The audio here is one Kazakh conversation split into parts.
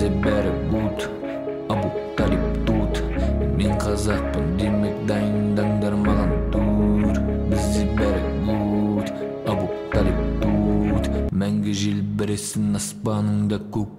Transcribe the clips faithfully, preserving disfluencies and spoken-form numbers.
Бізде бәрі good, Абу Талиб тут. Мен қазақпын, демек дайындаңдар маған тур. Бізде бәрі good, Абу Талиб тут. Мәңгі желбіресін аспаныңда көк.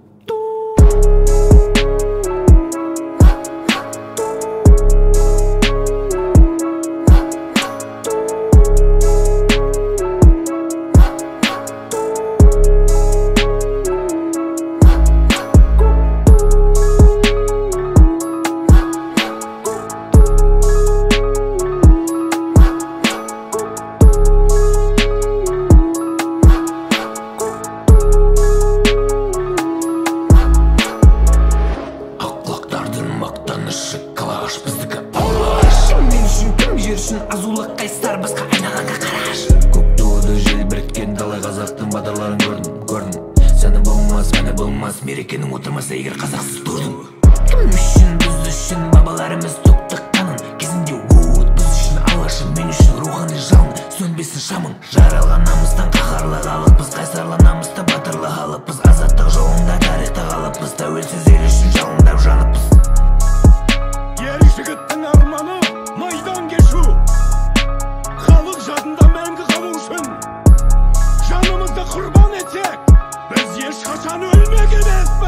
Калаш біздікі алаш. Мен үшін кім, жер үшін азулы қайсар, басқа айналаңа қараш. Көк туды желбіреткен далай қазақтың батырларын көрдім, көрдім. Сәні болмас, мәні болмас, мерекенің отырмаса егер қазақсыз тұрдым. Кім үшін, біз үшін бабаларымыз төкті қанын, кезінде от, біз үшін алашым, мен үшін рухани жалын, сөнбесін шамың. Жаралған намыстан қаһарлы халықпыз, қайсарлы намыста батырлы халықпыз. Азаттық жолында тарихта қалыппыз, тәуелсіз ел үшін жалындап жаныппыз. Жігіттің арманы майдан кешу, халық жадында мәңгі қалу үшін жанымызды құрбан етсек, біз ешқашан өлмек емеспіз.